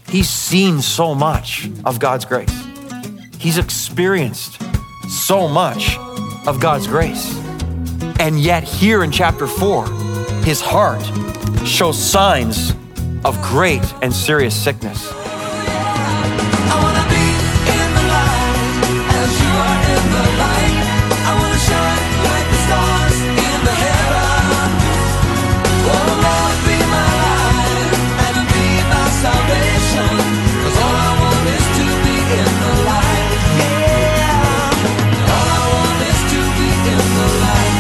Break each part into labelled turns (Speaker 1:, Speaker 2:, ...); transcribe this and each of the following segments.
Speaker 1: He's seen so much of God's grace. He's experienced so much of God's grace. And yet here in chapter 4, his heart shows signs of great and serious sickness.
Speaker 2: I wanna be in the light as you are in the light. I wanna shine like the stars in the heaven. Oh Lord, be my light and be my salvation. 'Cause all I want is to be in the light. Yeah. All I want is to be in the light.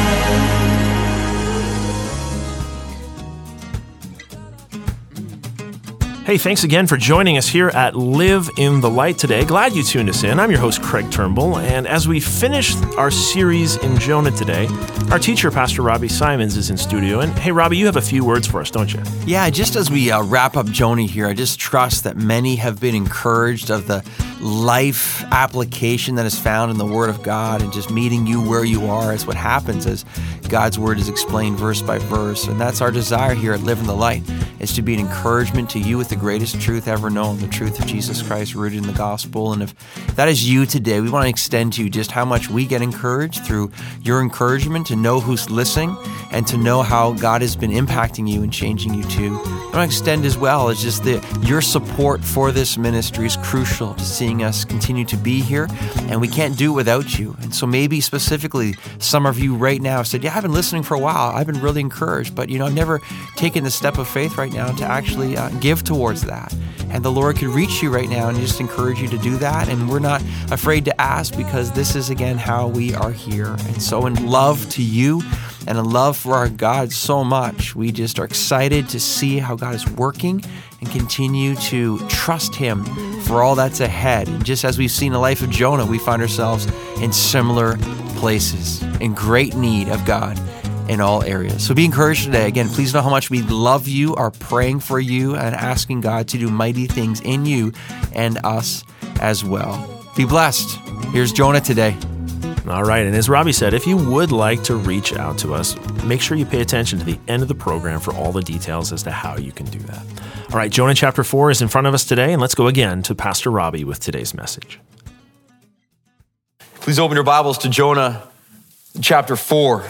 Speaker 3: Hey, thanks again for joining us here at Live in the Light today. Glad you tuned us in. I'm your host, Craig Turnbull, and as we finish our series in Jonah today, our teacher, Pastor Robbie Simons, is in studio. And hey, Robbie, you have a few words for us, don't you?
Speaker 1: Yeah, just as we wrap up Jonah here, I just trust that many have been encouraged of the life application that is found in the Word of God, and just meeting you where you are is what happens as God's Word is explained verse by verse. And that's our desire here at Live in the Light, is to be an encouragement to you with the greatest truth ever known, the truth of Jesus Christ rooted in the gospel. And if that is you today, we want to extend to you just how much we get encouraged through your encouragement, to know who's listening and to know how God has been impacting you and changing you too. I want to extend as well as just your support for this ministry is crucial to seeing us continue to be here, and we can't do it without you. And so maybe specifically some of you right now said, yeah, I've been listening for a while, I've been really encouraged, but I've never taken the step of faith right now to actually give towards that. And the Lord could reach you right now and just encourage you to do that. And we're not afraid to ask, because this is, again, how we are here. And so in love to you and in love for our God so much, we just are excited to see how God is working and continue to trust Him for all that's ahead. And just as we've seen the life of Jonah, we find ourselves in similar places, in great need of God in all areas. So be encouraged today. Again, please know how much we love you, are praying for you, and asking God to do mighty things in you and us as well. Be blessed. Here's Jonah today.
Speaker 3: All right, and as Robbie said, if you would like to reach out to us, make sure you pay attention to the end of the program for all the details as to how you can do that. All right, Jonah chapter 4 is in front of us today, and let's go again to Pastor Robbie with today's message.
Speaker 1: Please open your Bibles to Jonah chapter 4.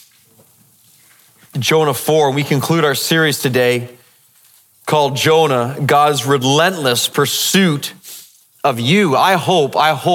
Speaker 1: Jonah 4, we conclude our series today called Jonah, God's Relentless Pursuit of You. I hope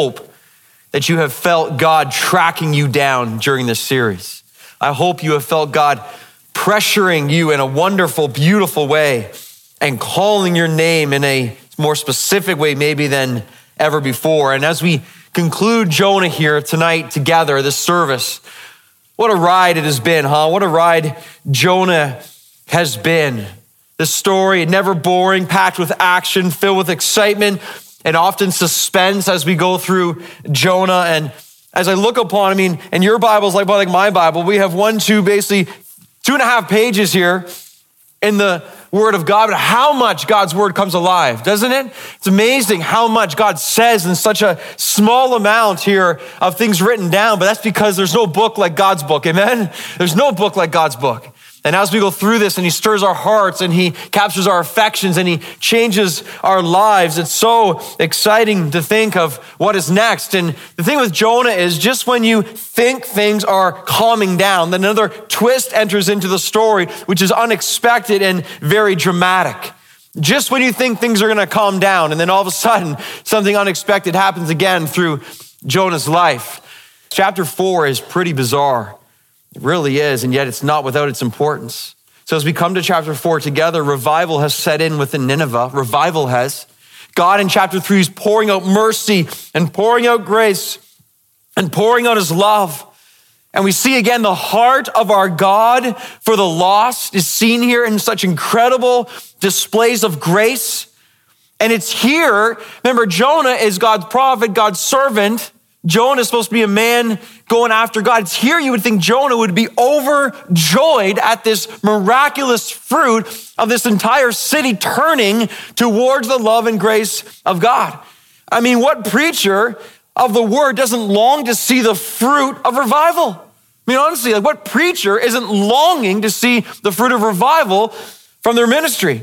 Speaker 1: that you have felt God tracking you down during this series. I hope you have felt God pressuring you in a wonderful, beautiful way and calling your name in a more specific way maybe than ever before. And as we conclude Jonah here tonight together, this service, what a ride it has been, huh? What a ride Jonah has been. This story, never boring, packed with action, filled with excitement, and often suspense as we go through Jonah. And as I look upon, and your Bible's like my Bible, we have basically 2.5 pages here in the Word of God, but how much God's Word comes alive, doesn't it? It's amazing how much God says in such a small amount here of things written down, but that's because there's no book like God's book, amen? There's no book like God's book. And as we go through this and He stirs our hearts and He captures our affections and He changes our lives, it's so exciting to think of what is next. And the thing with Jonah is just when you think things are calming down, then another twist enters into the story, which is unexpected and very dramatic. Just when you think things are going to calm down, and then all of a sudden something unexpected happens again through Jonah's life. Chapter 4 is pretty bizarre. It really is, and yet it's not without its importance. So as we come to chapter 4 together, revival has set in within Nineveh. Revival has. God in chapter 3 is pouring out mercy and pouring out grace and pouring out His love. And we see again the heart of our God for the lost is seen here in such incredible displays of grace. And it's here, remember, Jonah is God's prophet, God's servant. Jonah is supposed to be a man going after God. It's here you would think Jonah would be overjoyed at this miraculous fruit of this entire city turning towards the love and grace of God. What preacher of the word doesn't long to see the fruit of revival? Honestly, what preacher isn't longing to see the fruit of revival from their ministry?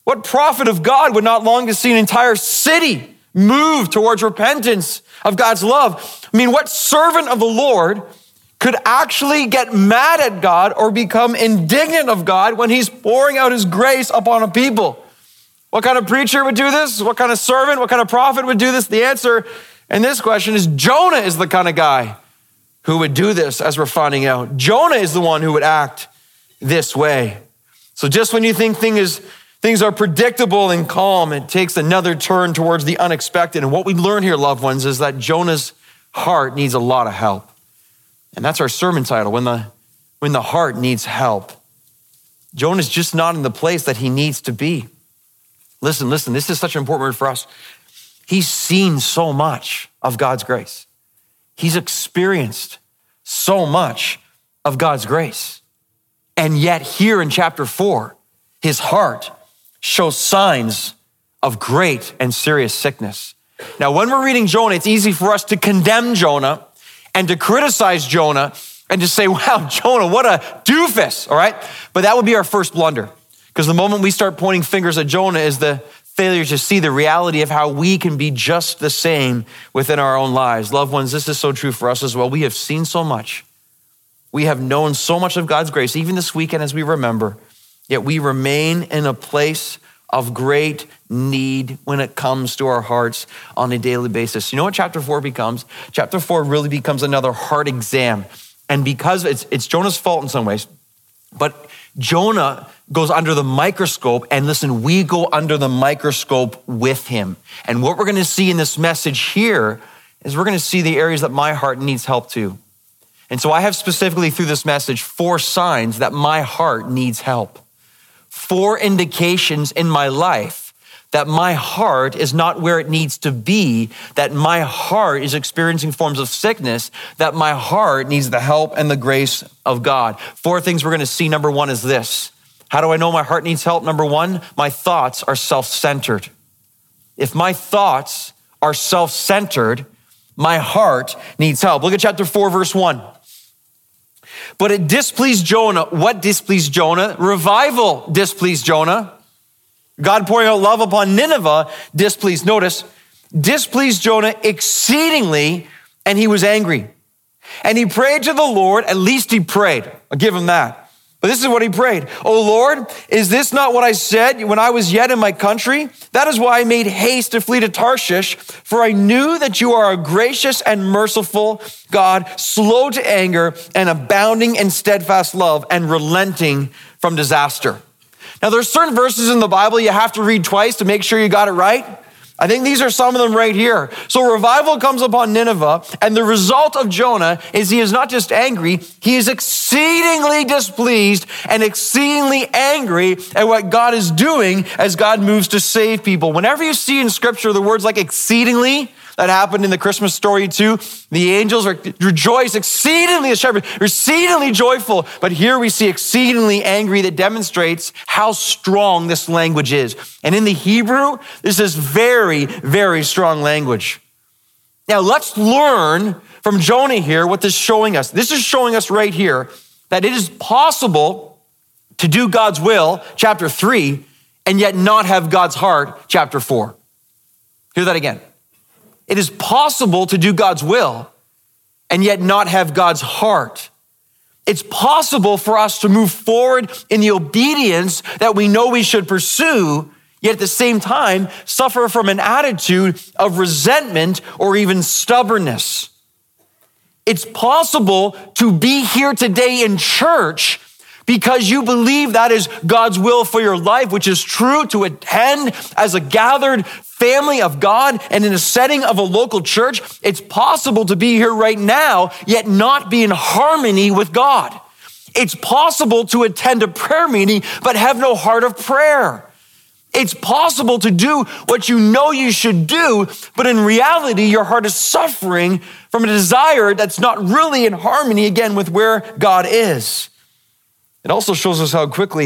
Speaker 1: What prophet of God would not long to see an entire city move towards repentance of God's love? I mean, what servant of the Lord could actually get mad at God or become indignant of God when he's pouring out his grace upon a people? What kind of preacher would do this? What kind of servant, what kind of prophet would do this? The answer in this question is Jonah is the kind of guy who would do this, as we're finding out. Jonah is the one who would act this way. So just when you think things are predictable and calm, it takes another turn towards the unexpected. And what we learn here, loved ones, is that Jonah's heart needs a lot of help. And that's our sermon title, when the heart needs help. Jonah's just not in the place that he needs to be. Listen, this is such an important word for us. He's seen so much of God's grace. He's experienced so much of God's grace. And yet here in chapter 4, his heart shows signs of great and serious sickness. Now, when we're reading Jonah, it's easy for us to condemn Jonah and to criticize Jonah and to say, wow, Jonah, what a doofus, all right? But that would be our first blunder, because the moment we start pointing fingers at Jonah is the failure to see the reality of how we can be just the same within our own lives. Loved ones, this is so true for us as well. We have seen so much. We have known so much of God's grace, even this weekend as we remember, yet we remain in a place of great need when it comes to our hearts on a daily basis. You know what chapter 4 becomes? Chapter 4 really becomes another heart exam. And because it's Jonah's fault in some ways, but Jonah goes under the microscope, and listen, we go under the microscope with him. And what we're gonna see in this message here is we're gonna see the areas that my heart needs help too. And so I have specifically through this message 4 signs that my heart needs help. 4 indications in my life that my heart is not where it needs to be, that my heart is experiencing forms of sickness, that my heart needs the help and the grace of God. 4 things we're gonna see. Number 1 is this. How do I know my heart needs help? Number 1, my thoughts are self-centered. If my thoughts are self-centered, my heart needs help. Look at chapter 4, verse 1. But it displeased Jonah. What displeased Jonah? Revival displeased Jonah. God pouring out love upon Nineveh displeased Jonah exceedingly, and he was angry. And he prayed to the Lord, at least he prayed. I'll give him that. But this is what he prayed. Oh Lord, is this not what I said when I was yet in my country? That is why I made haste to flee to Tarshish, for I knew that you are a gracious and merciful God, slow to anger and abounding in steadfast love and relenting from disaster. Now there's certain verses in the Bible you have to read twice to make sure you got it right. I think these are some of them right here. So revival comes upon Nineveh, and the result of Jonah is he is not just angry, he is exceedingly displeased and exceedingly angry at what God is doing as God moves to save people. Whenever you see in scripture the words like exceedingly, that happened in the Christmas story too, the angels rejoice exceedingly as shepherds, exceedingly joyful. But here we see exceedingly angry that demonstrates how strong this language is. And in the Hebrew, this is very, very strong language. Now let's learn from Jonah here what this is showing us. This is showing us right here that it is possible to do God's will, chapter 3, and yet not have God's heart, chapter 4. Hear that again. It is possible to do God's will and yet not have God's heart. It's possible for us to move forward in the obedience that we know we should pursue, yet at the same time suffer from an attitude of resentment or even stubbornness. It's possible to be here today in church because you believe that is God's will for your life, which is true, to attend as a gathered family of God and in a setting of a local church. It's possible to be here right now, yet not be in harmony with God. It's possible to attend a prayer meeting, but have no heart of prayer. It's possible to do what you know you should do, but in reality, your heart is suffering from a desire that's not really in harmony, again, with where God is. It also shows us how quickly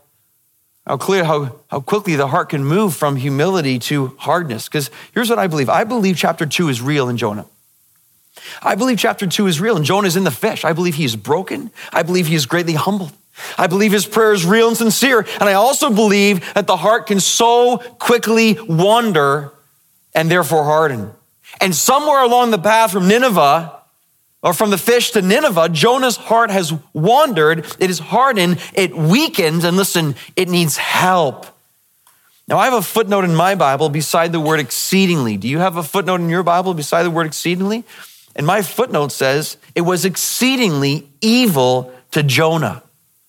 Speaker 1: the heart can move from humility to hardness. Because here's what I believe. I believe chapter 2 is real in Jonah. I believe chapter 2 is real and Jonah is in the fish. I believe he is broken. I believe he is greatly humbled. I believe his prayer is real and sincere. And I also believe that the heart can so quickly wander and therefore harden. And somewhere along the path from Nineveh, or from the fish to Nineveh, Jonah's heart has wandered, it is hardened, it weakens, and listen, it needs help. Now, I have a footnote in my Bible beside the word exceedingly. Do you have a footnote in your Bible beside the word exceedingly? And my footnote says, it was exceedingly evil to Jonah.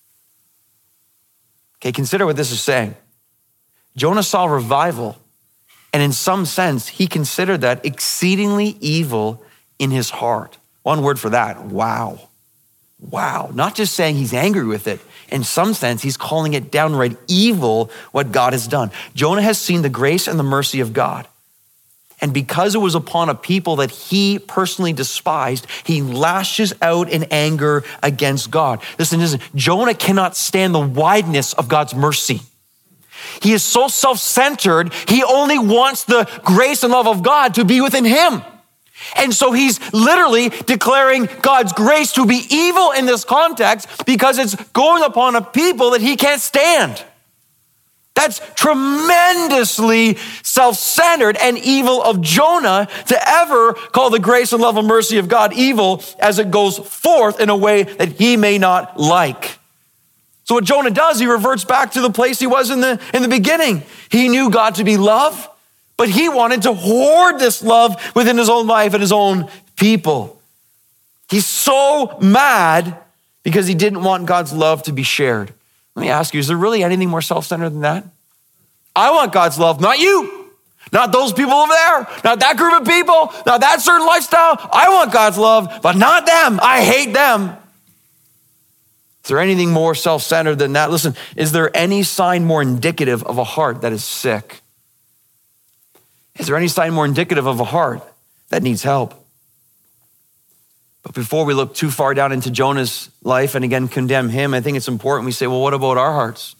Speaker 1: Okay, consider what this is saying. Jonah saw revival, and in some sense, he considered that exceedingly evil in his heart. One word for that, wow. Wow. Not just saying he's angry with it. In some sense, he's calling it downright evil, what God has done. Jonah has seen the grace and the mercy of God. And because it was upon a people that he personally despised, he lashes out in anger against God. Listen, Jonah cannot stand the wideness of God's mercy. He is so self-centered, he only wants the grace and love of God to be within him. And so he's literally declaring God's grace to be evil in this context because it's going upon a people that he can't stand. That's tremendously self-centered and evil of Jonah to ever call the grace and love and mercy of God evil as it goes forth in a way that he may not like. So what Jonah does, he reverts back to the place he was in the beginning. He knew God to be love, but he wanted to hoard this love within his own life and his own people. He's so mad because he didn't want God's love to be shared. Let me ask you, is there really anything more self-centered than that? I want God's love, not you, not those people over there, not that group of people, not that certain lifestyle. I want God's love, but not them. I hate them. Is there anything more self-centered than that? Listen, is there any sign more indicative of a heart that is sick? Is there any sign more indicative of a heart that needs help? But before we look too far down into Jonah's life and again condemn him, I think it's important we say, well, what about our hearts?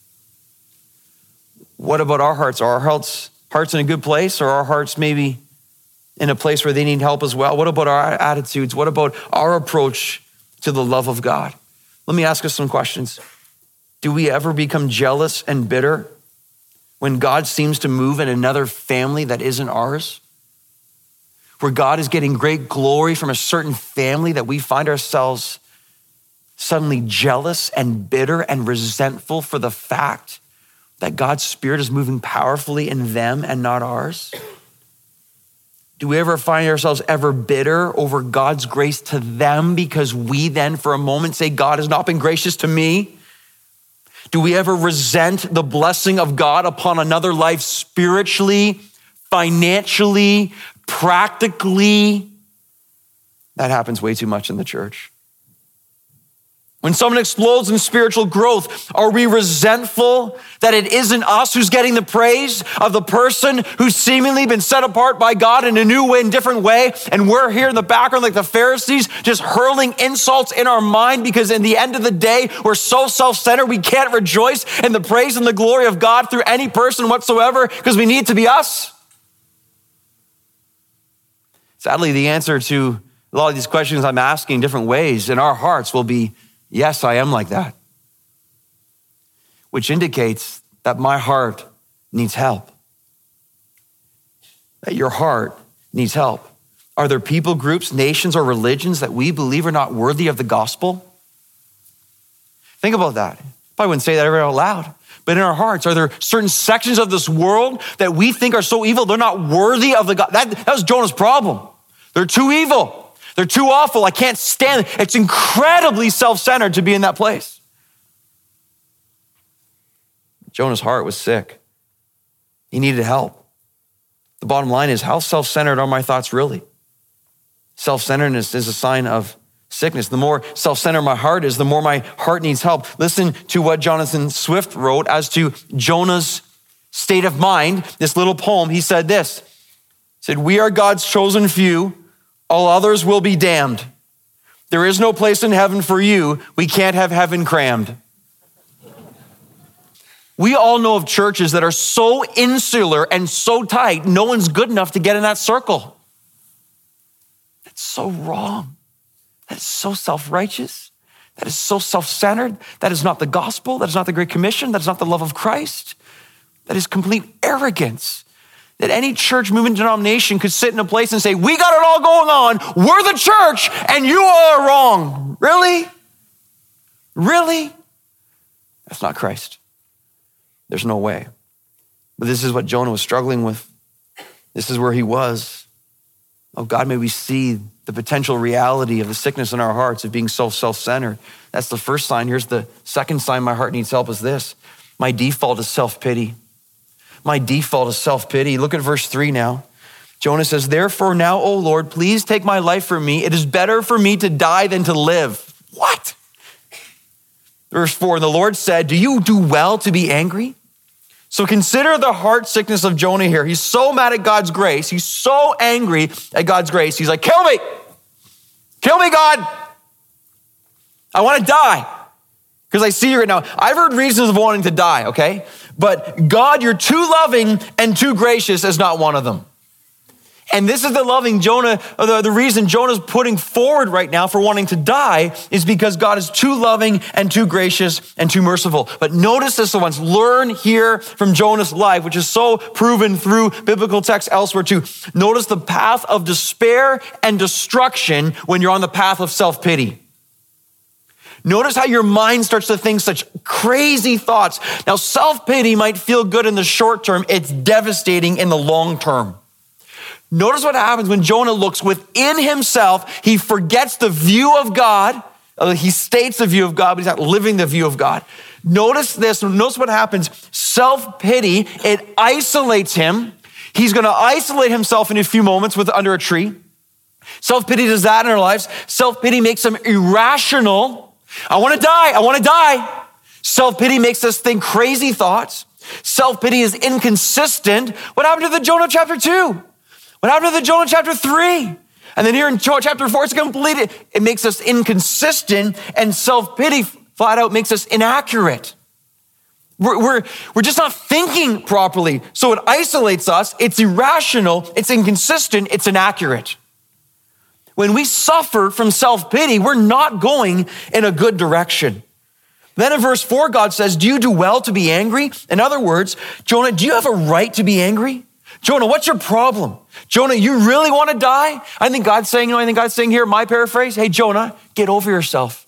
Speaker 1: What about our hearts? Are our hearts in a good place, or are our hearts maybe in a place where they need help as well? What about our attitudes? What about our approach to the love of God? Let me ask us some questions. Do we ever become jealous and bitter when God seems to move in another family that isn't ours? Where God is getting great glory from a certain family that we find ourselves suddenly jealous and bitter and resentful for the fact that God's Spirit is moving powerfully in them and not ours? Do we ever find ourselves ever bitter over God's grace to them because we then for a moment say, God has not been gracious to me? Do we ever resent the blessing of God upon another life spiritually, financially, practically? That happens way too much in the church. When someone explodes in spiritual growth, are we resentful that it isn't us who's getting the praise of the person who's seemingly been set apart by God in a new way, in a different way, and we're here in the background like the Pharisees, just hurling insults in our mind because in the end of the day, we're so self-centered we can't rejoice in the praise and the glory of God through any person whatsoever because we need to be us? Sadly, the answer to a lot of these questions I'm asking in different ways in our hearts will be, yes, I am like that. Which indicates that my heart needs help. That your heart needs help. Are there people groups, nations, or religions that we believe are not worthy of the gospel? Think about that. Probably wouldn't say that ever out loud. But in our hearts, are there certain sections of this world that we think are so evil, they're not worthy of the gospel? That was Jonah's problem. They're too evil. They're too awful. I can't stand it. It's incredibly self-centered to be in that place. Jonah's heart was sick. He needed help. The bottom line is, how self-centered are my thoughts really? Self-centeredness is a sign of sickness. The more self-centered my heart is, the more my heart needs help. Listen to what Jonathan Swift wrote as to Jonah's state of mind. This little poem, he said this. He said, "We are God's chosen few. All others will be damned. There is no place in heaven for you. We can't have heaven crammed." We all know of churches that are so insular and so tight, no one's good enough to get in that circle. That's so wrong. That's so self-righteous. That is so self-centered. That is not the gospel. That is not the Great Commission. That is not the love of Christ. That is complete arrogance. That any church, movement, denomination could sit in a place and say, we got it all going on. We're the church and you are wrong. Really? Really? That's not Christ. There's no way. But this is what Jonah was struggling with. This is where he was. Oh God, may we see the potential reality of the sickness in our hearts of being so self-centered. That's the first sign. Here's the second sign my heart needs help is this. My default is self-pity. My default is self-pity. Look at verse 3 now. Jonah says, therefore now, O Lord, please take my life from me. It is better for me to die than to live. What? Verse 4, the Lord said, do you do well to be angry? So consider the heart sickness of Jonah here. He's so mad at God's grace. He's so angry at God's grace. He's like, kill me. Kill me, God. I want to die because I see you right now. I've heard reasons of wanting to die, okay? But God, you're too loving and too gracious is not one of them. And this is the loving Jonah, the reason Jonah's putting forward right now for wanting to die is because God is too loving and too gracious and too merciful. But notice this once, learn here from Jonah's life, which is so proven through biblical texts elsewhere too. Notice the path of despair and destruction when you're on the path of self-pity. Notice how your mind starts to think such crazy thoughts. Now, self-pity might feel good in the short term. It's devastating in the long term. Notice what happens when Jonah looks within himself. He forgets the view of God. He states the view of God, but he's not living the view of God. Notice this. Notice what happens. Self-pity, it isolates him. He's going to isolate himself in a few moments under a tree. Self-pity does that in our lives. Self-pity makes him irrational. I want to die. I want to die. Self-pity makes us think crazy thoughts. Self-pity is inconsistent. What happened to the Jonah chapter 2? What happened to the Jonah chapter 3? And then here in chapter 4, it's complete. It makes us inconsistent, and self-pity flat out makes us inaccurate. We're just not thinking properly. So it isolates us. It's irrational. It's inconsistent. It's inaccurate. When we suffer from self-pity, we're not going in a good direction. Then in verse 4, God says, do you do well to be angry? In other words, Jonah, do you have a right to be angry? Jonah, what's your problem? Jonah, you really want to die? I think God's saying here, my paraphrase, hey, Jonah, get over yourself.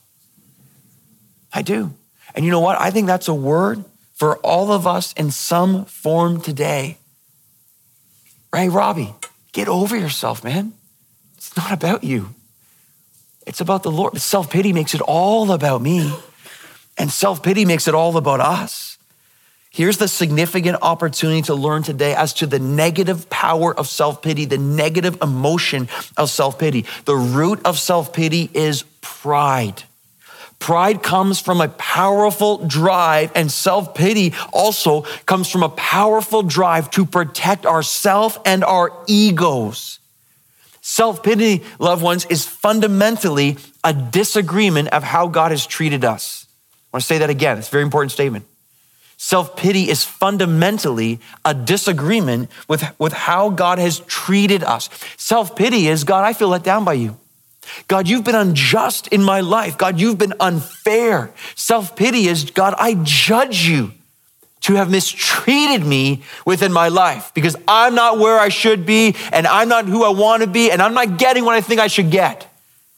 Speaker 1: I do. And you know what? I think that's a word for all of us in some form today. Right, Robbie? Get over yourself, man. It's not about you. It's about the Lord. Self-pity makes it all about me. And self-pity makes it all about us. Here's the significant opportunity to learn today as to the negative power of self-pity, the negative emotion of self-pity. The root of self-pity is pride. Pride comes from a powerful drive, and self-pity also comes from a powerful drive to protect ourselves and our egos. Self-pity, loved ones, is fundamentally a disagreement of how God has treated us. I want to say that again. It's a very important statement. Self-pity is fundamentally a disagreement with how God has treated us. Self-pity is, God, I feel let down by you. God, you've been unjust in my life. God, you've been unfair. Self-pity is, God, I judge you to have mistreated me within my life because I'm not where I should be and I'm not who I want to be and I'm not getting what I think I should get.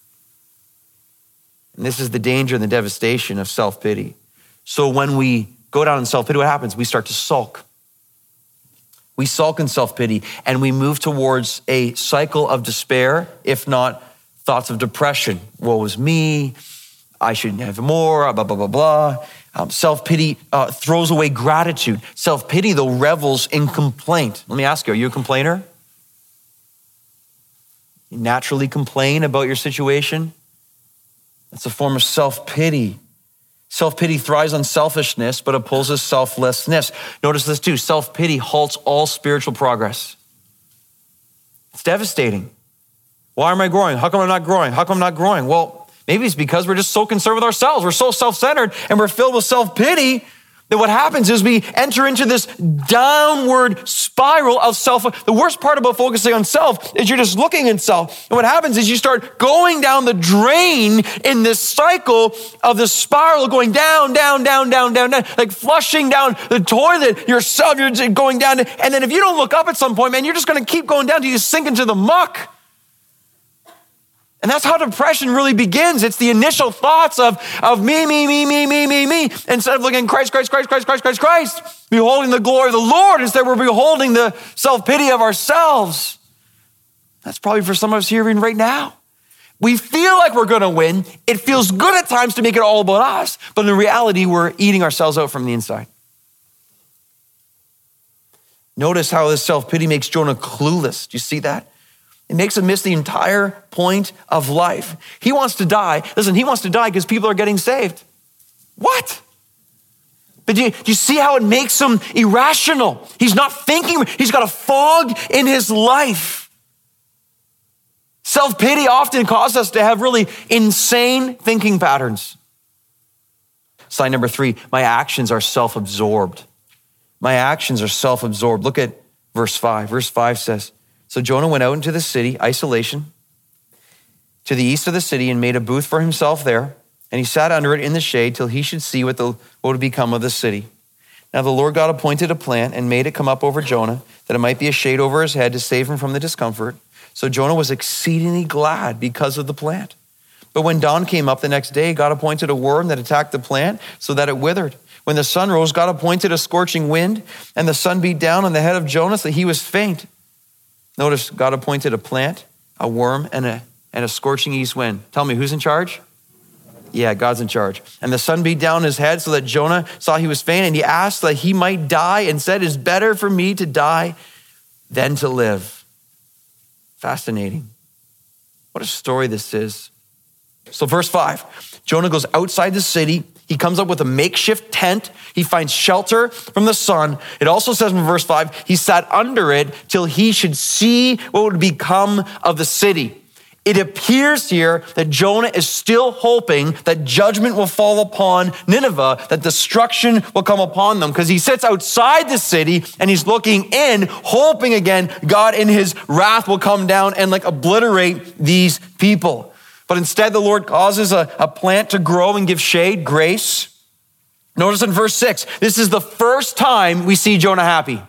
Speaker 1: And this is the danger and the devastation of self-pity. So when we go down in self-pity, what happens? We start to sulk. We sulk in self-pity and we move towards a cycle of despair, if not thoughts of depression. Woe is me, I should have more, blah, blah, blah, blah. Self-pity throws away gratitude. Self-pity, though, revels in complaint. Let me ask you, are you a complainer? You naturally complain about your situation? That's a form of self-pity. Self-pity thrives on selfishness, but opposes selflessness. Notice this too, self-pity halts all spiritual progress. It's devastating. Why am I growing? How come I'm not growing? How come I'm not growing? Well, maybe it's because we're just so concerned with ourselves. We're so self-centered and we're filled with self-pity That what happens is we enter into this downward spiral of self. The worst part about focusing on self is you're just looking at self. And what happens is you start going down the drain in this cycle of the spiral, going down, like flushing down the toilet yourself. You're just going down. And then if you don't look up at some point, man, you're just going to keep going down till you sink into the muck. And that's how depression really begins. It's the initial thoughts of me. Instead of looking at Christ, beholding the glory of the Lord, instead we're beholding the self-pity of ourselves. That's probably for some of us here even right now. We feel like we're gonna win. It feels good at times to make it all about us, but in reality, we're eating ourselves out from the inside. Notice how this self-pity makes Jonah clueless. Do you see that? It makes him miss the entire point of life. He wants to die. Listen, he wants to die because people are getting saved. What? But do you see how it makes him irrational? He's not thinking. He's got a fog in his life. Self-pity often causes us to have really insane thinking patterns. Sign number 3, my actions are self-absorbed. My actions are self-absorbed. Look at verse 5. Verse 5 says, so Jonah went out into the city, isolation, to the east of the city and made a booth for himself there. And he sat under it in the shade till he should see what would become of the city. Now the Lord God appointed a plant and made it come up over Jonah, that it might be a shade over his head to save him from the discomfort. So Jonah was exceedingly glad because of the plant. But when dawn came up the next day, God appointed a worm that attacked the plant so that it withered. When the sun rose, God appointed a scorching wind, and the sun beat down on the head of Jonah so that he was faint. Notice God appointed a plant, a worm, and a scorching east wind. Tell me, who's in charge? Yeah, God's in charge. And the sun beat down his head so that Jonah saw he was faint, and he asked that he might die and said, it's better for me to die than to live. Fascinating. What a story this is. So verse 5, Jonah goes outside the city. He comes up with a makeshift tent. He finds shelter from the sun. It also says in verse 5, he sat under it till he should see what would become of the city. It appears here that Jonah is still hoping that judgment will fall upon Nineveh, that destruction will come upon them, because he sits outside the city and he's looking in, hoping again, God in his wrath will come down and like obliterate these people. But instead, the Lord causes a plant to grow and give shade, grace. Notice in verse 6, this is the first time we see Jonah happy.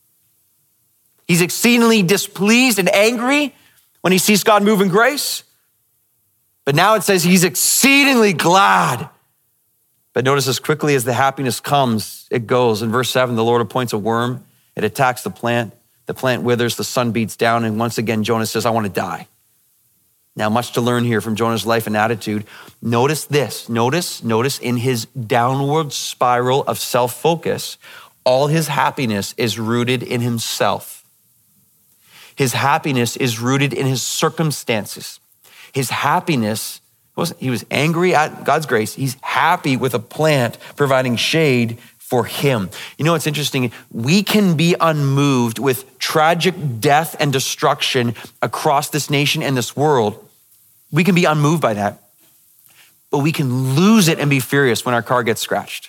Speaker 1: He's exceedingly displeased and angry when he sees God move in grace. But now it says he's exceedingly glad. But notice as quickly as the happiness comes, it goes. In verse 7, the Lord appoints a worm. It attacks the plant withers, the sun beats down, and once again, Jonah says, I want to die. Now, much to learn here from Jonah's life and attitude. Notice this. Notice in his downward spiral of self-focus, all his happiness is rooted in himself. His happiness is rooted in his circumstances. His happiness, he was angry at God's grace. He's happy with a plant providing shade for him. You know, it's interesting. We can be unmoved with tragic death and destruction across this nation and this world. We can be unmoved by that, but we can lose it and be furious when our car gets scratched.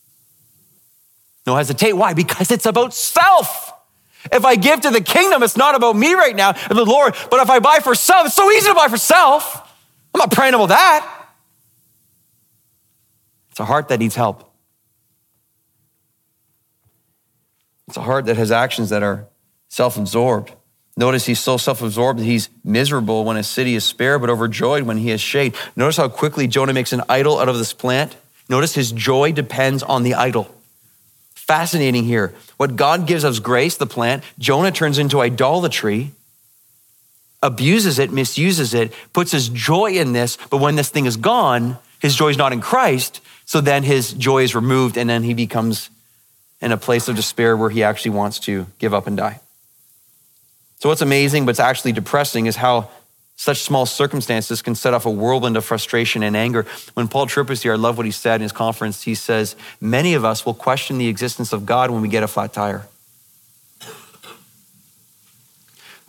Speaker 1: No hesitate. Why? Because it's about self. If I give to the kingdom, it's not about me right now, it's the Lord. But if I buy for self, it's so easy to buy for self. I'm not praying about that. It's a heart that needs help. It's a heart that has actions that are self-absorbed. Notice he's so self-absorbed that he's miserable when his city is spared, but overjoyed when he has shade. Notice how quickly Jonah makes an idol out of this plant. Notice his joy depends on the idol. Fascinating here. What God gives us grace, the plant, Jonah turns into idolatry, abuses it, misuses it, puts his joy in this, but when this thing is gone, his joy is not in Christ, so then his joy is removed and then he becomes in a place of despair where he actually wants to give up and die. So what's amazing, but it's actually depressing, is how such small circumstances can set off a whirlwind of frustration and anger. When Paul Tripp was here, I love what he said in his conference. He says, many of us will question the existence of God when we get a flat tire.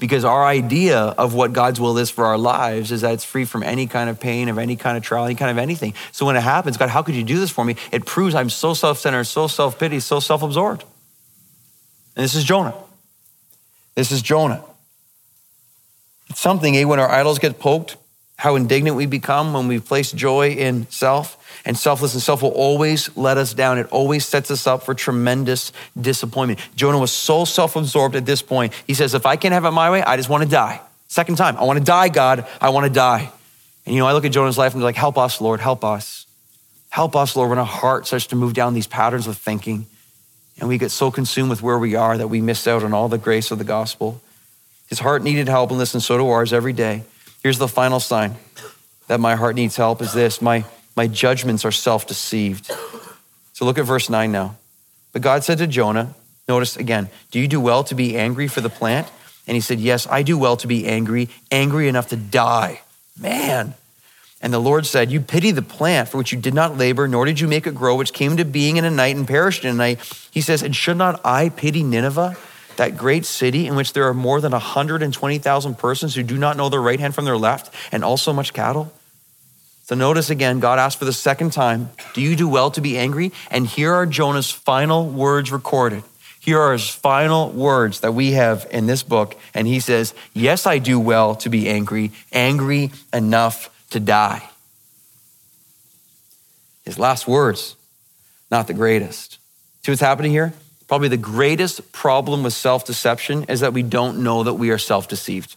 Speaker 1: Because our idea of what God's will is for our lives is that it's free from any kind of pain, of any kind of trial, any kind of anything. So when it happens, God, how could you do this for me? It proves I'm so self-centered, so self-pity, so self-absorbed. And this is Jonah. This is Jonah. It's something, when our idols get poked, how indignant we become when we place joy in self. And selfless and self will always let us down. It always sets us up for tremendous disappointment. Jonah was so self-absorbed at this point. He says, if I can't have it my way, I just want to die. Second time, I want to die, God. I want to die. And I look at Jonah's life and I'm like, help us, Lord, help us. Help us, Lord, when our heart starts to move down these patterns of thinking and we get so consumed with where we are that we miss out on all the grace of the gospel. His heart needed help, and listen, so do ours every day. Here's the final sign that my heart needs help is this: my judgments are self-deceived. So look at verse 9 now. But God said to Jonah, notice again, do you do well to be angry for the plant? And he said, yes, I do well to be angry enough to die. Man. And the Lord said, you pity the plant for which you did not labor, nor did you make it grow, which came to being in a night and perished in a night. He says, and should not I pity Nineveh, that great city in which there are more than 120,000 persons who do not know their right hand from their left, and also much cattle? So notice again, God asked for the second time, do you do well to be angry? And here are Jonah's final words recorded. Here are his final words that we have in this book. And he says, yes, I do well to be angry enough to die. His last words, not the greatest. See what's happening here? Probably the greatest problem with self-deception is that we don't know that we are self-deceived.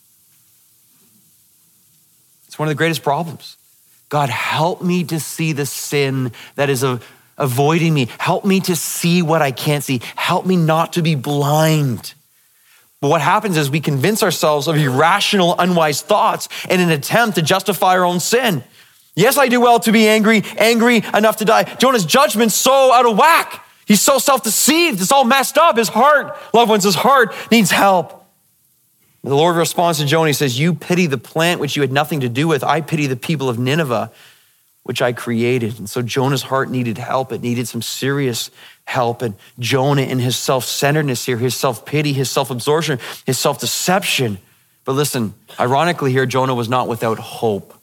Speaker 1: It's one of the greatest problems. God, help me to see the sin that is avoiding me. Help me to see what I can't see. Help me not to be blind. But what happens is we convince ourselves of irrational, unwise thoughts in an attempt to justify our own sin. Yes, I do well to be angry enough to die. Jonah's judgment's so out of whack. He's so self-deceived. It's all messed up. His heart, loved ones, his heart needs help. The Lord responds to Jonah. He says, you pity the plant which you had nothing to do with. I pity the people of Nineveh, which I created. And so Jonah's heart needed help. It needed some serious help. And Jonah, in his self-centeredness here, his self-pity, his self-absorption, his self-deception. But listen, ironically here, Jonah was not without hope.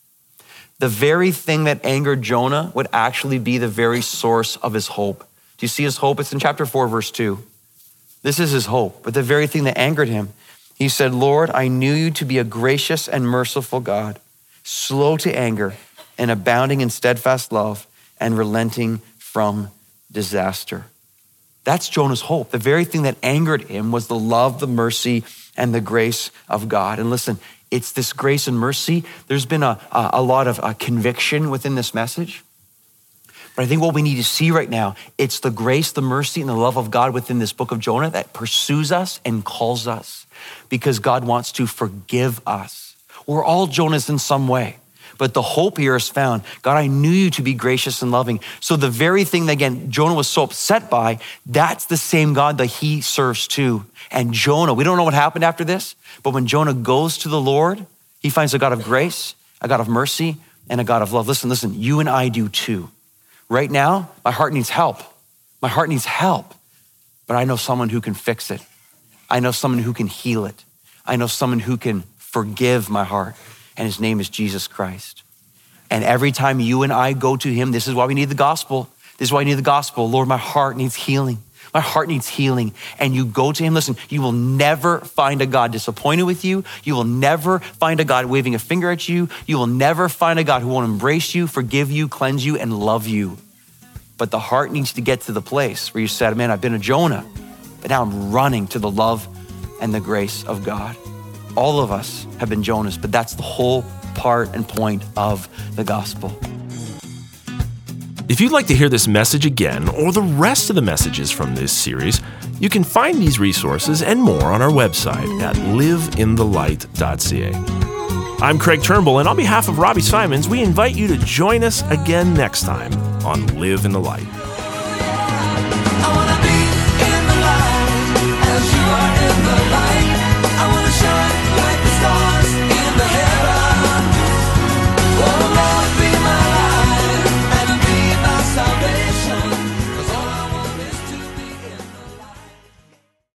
Speaker 1: The very thing that angered Jonah would actually be the very source of his hope. Do you see his hope? It's in chapter 4, verse 2. This is his hope. But the very thing that angered him, he said, Lord, I knew you to be a gracious and merciful God, slow to anger and abounding in steadfast love and relenting from disaster. That's Jonah's hope. The very thing that angered him was the love, the mercy, and the grace of God. And listen, it's this grace and mercy. There's been a lot of conviction within this message. But I think what we need to see right now, it's the grace, the mercy, and the love of God within this book of Jonah that pursues us and calls us because God wants to forgive us. We're all Jonahs in some way, but the hope here is found. God, I knew you to be gracious and loving. So the very thing that, again, Jonah was so upset by, that's the same God that he serves too. And Jonah, we don't know what happened after this, but when Jonah goes to the Lord, he finds a God of grace, a God of mercy, and a God of love. Listen, you and I do too. Right now, my heart needs help. My heart needs help, but I know someone who can fix it. I know someone who can heal it. I know someone who can forgive my heart, and his name is Jesus Christ. And every time you and I go to him, this is why we need the gospel. This is why I need the gospel. Lord, my heart needs healing. My heart needs healing. And you go to him, listen, you will never find a God disappointed with you. You will never find a God waving a finger at you. You will never find a God who won't embrace you, forgive you, cleanse you, and love you. But the heart needs to get to the place where you said, man, I've been a Jonah, but now I'm running to the love and the grace of God. All of us have been Jonahs, but that's the whole part and point of the gospel.
Speaker 3: If you'd like to hear this message again or the rest of the messages from this series, you can find these resources and more on our website at liveinthelight.ca. I'm Craig Turnbull, and on behalf of Robbie Simons, we invite you to join us again next time on Live in the Light.